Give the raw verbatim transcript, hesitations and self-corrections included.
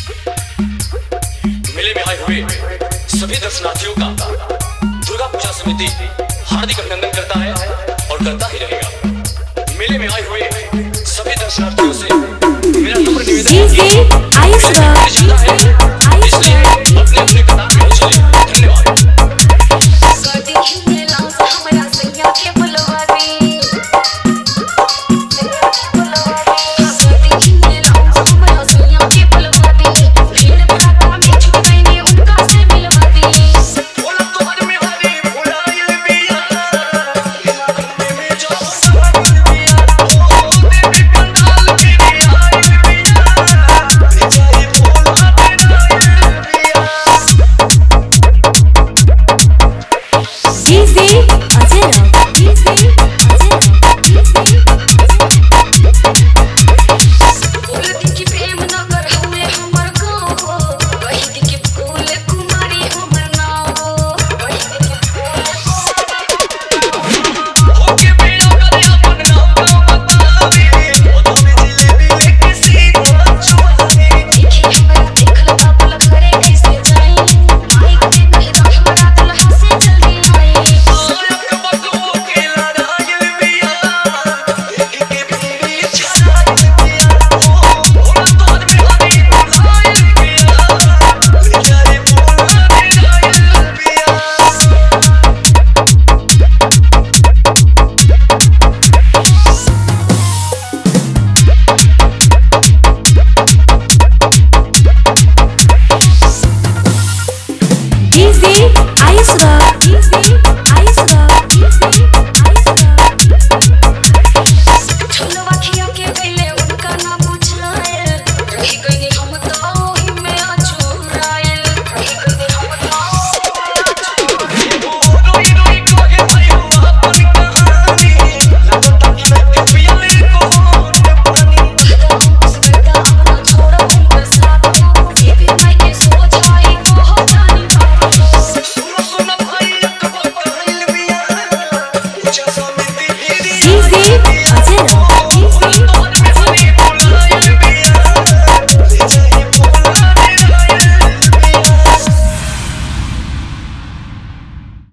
मेले में आए हुए सभी दर्शनार्थियों का दुर्गा पूजा समिति हार्दिक अभिनंदन करता है और करता ही रहेगा। मेले में आए हुए सभी दर्शनार्थियों से मेरा नम्र निवेदन है